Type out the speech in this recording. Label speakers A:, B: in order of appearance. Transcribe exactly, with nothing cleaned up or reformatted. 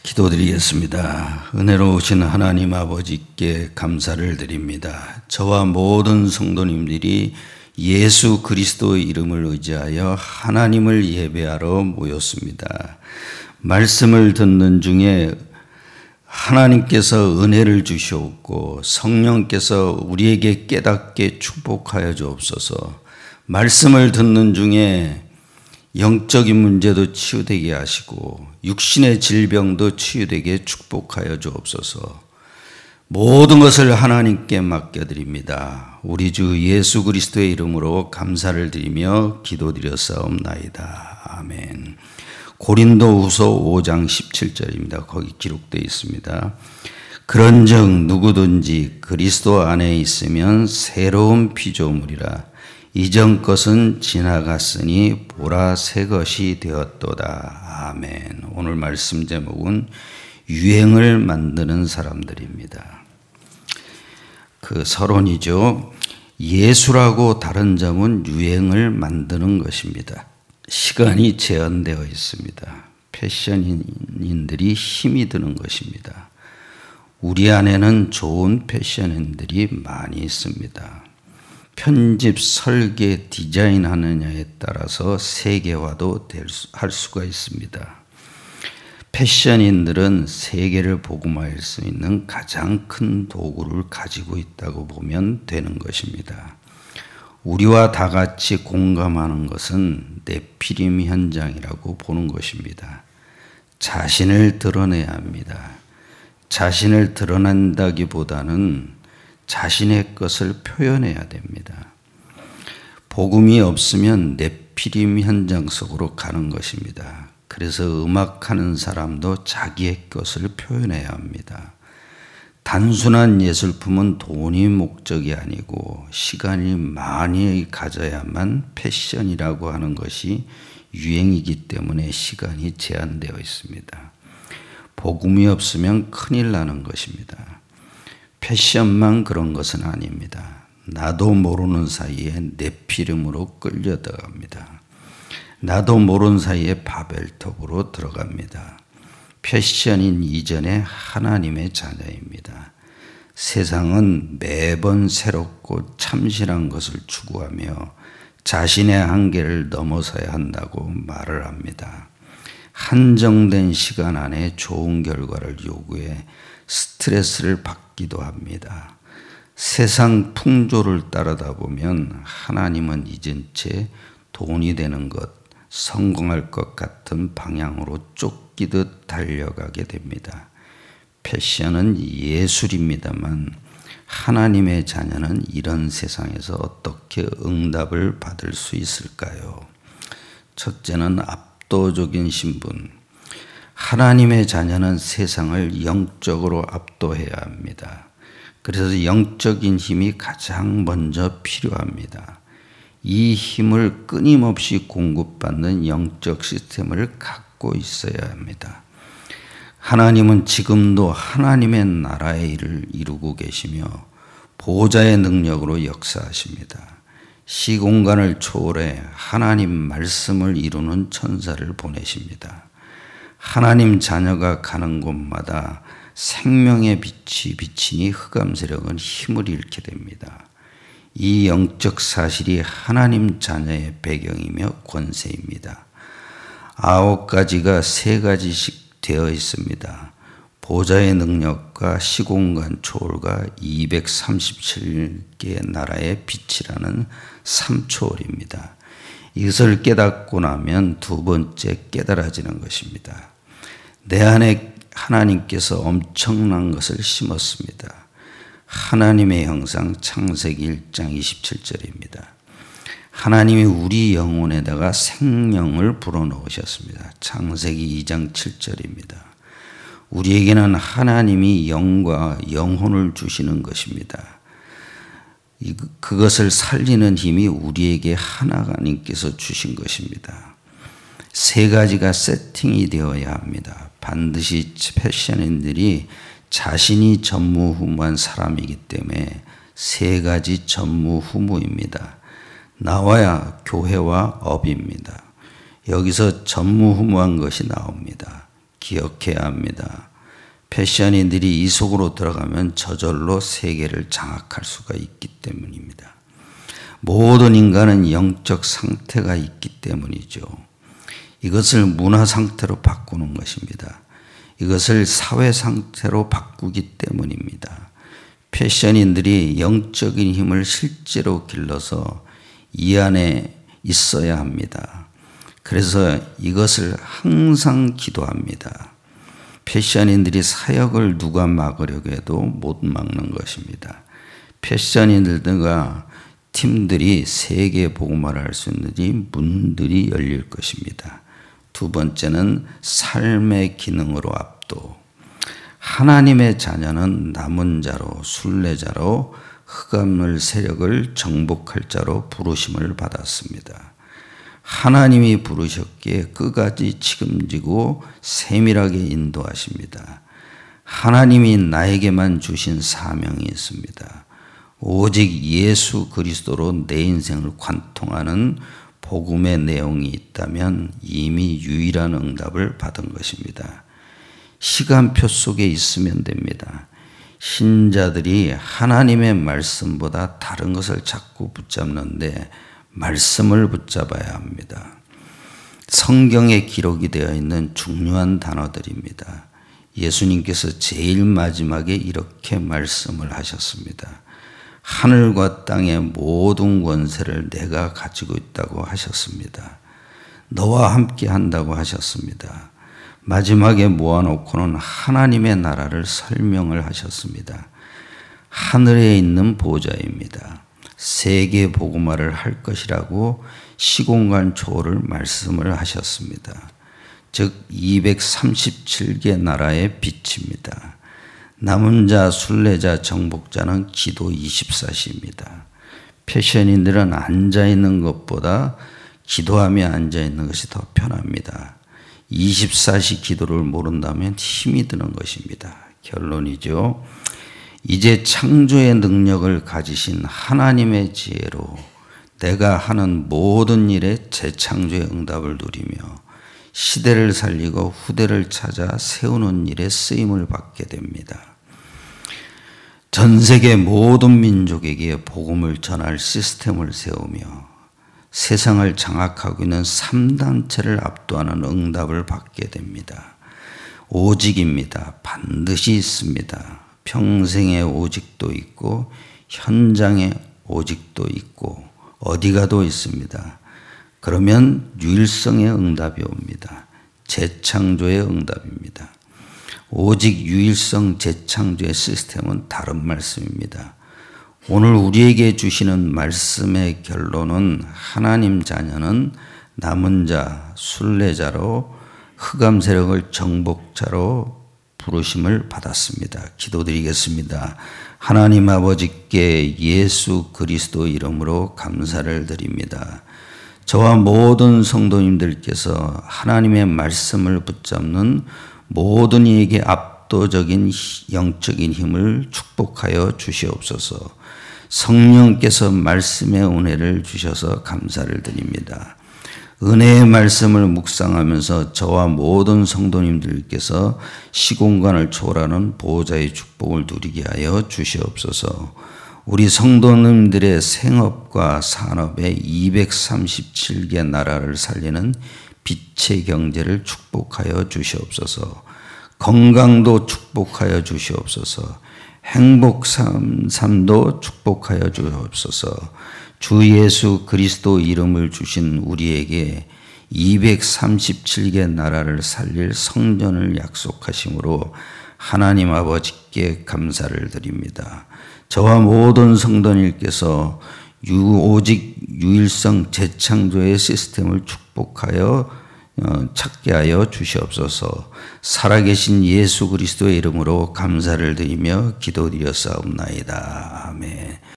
A: 기도드리겠습니다. 은혜로우신 하나님 아버지께 감사를 드립니다. 저와 모든 성도님들이 예수 그리스도의 이름을 의지하여 하나님을 예배하러 모였습니다. 말씀을 듣는 중에 하나님께서 은혜를 주시옵고 성령께서 우리에게 깨닫게 축복하여 주옵소서. 말씀을 듣는 중에 영적인 문제도 치유되게 하시고 육신의 질병도 치유되게 축복하여 주옵소서. 모든 것을 하나님께 맡겨드립니다. 우리 주 예수 그리스도의 이름으로 감사를 드리며 기도드렸사옵나이다. 아멘. 고린도후서 오 장 십칠 절입니다. 거기 기록되어 있습니다. 그런즉 누구든지 그리스도 안에 있으면 새로운 피조물이라. 이전 것은 지나갔으니 보라 새 것이 되었도다. 아멘. 오늘 말씀 제목은 유행을 만드는 사람들입니다. 그 서론이죠. 예수라고 다른 점은 유행을 만드는 것입니다. 시간이 제한되어 있습니다. 패션인들이 힘이 드는 것입니다. 우리 안에는 좋은 패션인들이 많이 있습니다. 편집, 설계, 디자인하느냐에 따라서 세계화도 될 수, 할 수가 있습니다. 패션인들은 세계를 복음화할 수 있는 가장 큰 도구를 가지고 있다고 보면 되는 것입니다. 우리와 다 같이 공감하는 것은 네피림 현장이라고 보는 것입니다. 자신을 드러내야 합니다. 자신을 드러낸다기보다는 자신의 것을 표현해야 됩니다. 복음이 없으면 네피림 현장 속으로 가는 것입니다. 그래서 음악하는 사람도 자기의 것을 표현해야 합니다. 단순한 예술품은 돈이 목적이 아니고 시간이 많이 가져야만 패션이라고 하는 것이 유행이기 때문에 시간이 제한되어 있습니다. 복음이 없으면 큰일 나는 것입니다. 패션만 그런 것은 아닙니다. 나도 모르는 사이에 네피림으로 끌려들어갑니다. 나도 모르는 사이에 바벨탑으로 들어갑니다. 패션인 이전에 하나님의 자녀입니다. 세상은 매번 새롭고 참신한 것을 추구하며 자신의 한계를 넘어서야 한다고 말을 합니다. 한정된 시간 안에 좋은 결과를 요구해 스트레스를 받기도 합니다. 세상 풍조를 따르다 보면 하나님은 잊은 채 돈이 되는 것, 성공할 것 같은 방향으로 쫓기듯 달려가게 됩니다. 패션은 예술입니다만 하나님의 자녀는 이런 세상에서 어떻게 응답을 받을 수 있을까요? 첫째는 압도적인 신분. 하나님의 자녀는 세상을 영적으로 압도해야 합니다. 그래서 영적인 힘이 가장 먼저 필요합니다. 이 힘을 끊임없이 공급받는 영적 시스템을 갖고 있어야 합니다. 하나님은 지금도 하나님의 나라의 일을 이루고 계시며 보호자의 능력으로 역사하십니다. 시공간을 초월해 하나님 말씀을 이루는 천사를 보내십니다. 하나님 자녀가 가는 곳마다 생명의 빛이 비치니 흑암 세력은 힘을 잃게 됩니다. 이 영적 사실이 하나님 자녀의 배경이며 권세입니다. 아홉 가지가 세 가지씩 되어 있습니다. 보좌의 능력과 시공간 초월과 이백삼십칠 개의 나라의 빛이라는 삼초월입니다. 이것을 깨닫고 나면 두 번째 깨달아지는 것입니다. 내 안에 하나님께서 엄청난 것을 심었습니다. 하나님의 형상 창세기 일 장 이십칠 절입니다. 하나님이 우리 영혼에다가 생명을 불어넣으셨습니다. 창세기 이 장 칠 절입니다. 우리에게는 하나님이 영과 영혼을 주시는 것입니다. 그것을 살리는 힘이 우리에게 하나님께서 주신 것입니다. 세 가지가 세팅이 되어야 합니다. 반드시 패션인들이 자신이 전무후무한 사람이기 때문에 세 가지 전무후무입니다. 나와야 교회와 업입니다. 여기서 전무후무한 것이 나옵니다. 기억해야 합니다. 패션인들이 이 속으로 들어가면 저절로 세계를 장악할 수가 있기 때문입니다. 모든 인간은 영적 상태가 있기 때문이죠. 이것을 문화 상태로 바꾸는 것입니다. 이것을 사회 상태로 바꾸기 때문입니다. 패션인들이 영적인 힘을 실제로 길러서 이 안에 있어야 합니다. 그래서 이것을 항상 기도합니다. 패션인들이 사역을 누가 막으려고 해도 못 막는 것입니다. 패션인들과 팀들이 세계 복음화를 할 수 있는 문들이 열릴 것입니다. 두 번째는 삶의 기능으로 압도. 하나님의 자녀는 남은 자로, 순례자로 흑암을 세력을 정복할 자로 부르심을 받았습니다. 하나님이 부르셨기에 끝까지 책임지고 세밀하게 인도하십니다. 하나님이 나에게만 주신 사명이 있습니다. 오직 예수 그리스도로 내 인생을 관통하는 복음의 내용이 있다면 이미 유일한 응답을 받은 것입니다. 시간표 속에 있으면 됩니다. 신자들이 하나님의 말씀보다 다른 것을 자꾸 붙잡는데 말씀을 붙잡아야 합니다. 성경에 기록이 되어 있는 중요한 단어들입니다. 예수님께서 제일 마지막에 이렇게 말씀을 하셨습니다. 하늘과 땅의 모든 권세를 내가 가지고 있다고 하셨습니다. 너와 함께 한다고 하셨습니다. 마지막에 모아놓고는 하나님의 나라를 설명을 하셨습니다. 하늘에 있는 보좌입니다. 세계 복음화를 할 것이라고 시공간 초월을 말씀을 하셨습니다. 즉 이백삼십칠 개 나라의 빛입니다. 남은 자, 순례자, 정복자는 기도 이십사 시입니다. 패션인들은 앉아있는 것보다 기도하며 앉아있는 것이 더 편합니다. 이십사 시 기도를 모른다면 힘이 드는 것입니다. 결론이죠. 이제 창조의 능력을 가지신 하나님의 지혜로 내가 하는 모든 일에 재창조의 응답을 누리며 시대를 살리고 후대를 찾아 세우는 일에 쓰임을 받게 됩니다. 전 세계 모든 민족에게 복음을 전할 시스템을 세우며 세상을 장악하고 있는 삼 단체를 압도하는 응답을 받게 됩니다. 오직입니다. 반드시 있습니다. 평생의 오직도 있고 현장의 오직도 있고 어디 가도 있습니다. 그러면 유일성의 응답이 옵니다. 재창조의 응답입니다. 오직 유일성 재창조의 시스템은 다른 말씀입니다. 오늘 우리에게 주시는 말씀의 결론은 하나님 자녀는 남은 자, 순례자로 흑암 세력을 정복자로 부르심을 받았습니다. 기도드리겠습니다. 하나님 아버지께 예수 그리스도 이름으로 감사를 드립니다. 저와 모든 성도님들께서 하나님의 말씀을 붙잡는 모든 이에게 압도적인 영적인 힘을 축복하여 주시옵소서. 성령께서 말씀의 은혜를 주셔서 감사를 드립니다. 은혜의 말씀을 묵상하면서 저와 모든 성도님들께서 시공간을 초월하는 보호자의 축복을 누리게 하여 주시옵소서. 우리 성도님들의 생업과 산업에 이백삼십칠 개 나라를 살리는 빛의 경제를 축복하여 주시옵소서. 건강도 축복하여 주시옵소서. 행복 삶, 삶도 축복하여 주옵소서. 주 예수 그리스도 이름을 주신 우리에게 이백삼십칠 개 나라를 살릴 성전을 약속하심으로 하나님 아버지께 감사를 드립니다. 저와 모든 성도님께서 오직 유일성 재창조의 시스템을 축복하여 찾게 하여 주시옵소서. 살아계신 예수 그리스도의 이름으로 감사를 드리며 기도드렸사옵나이다. 아멘.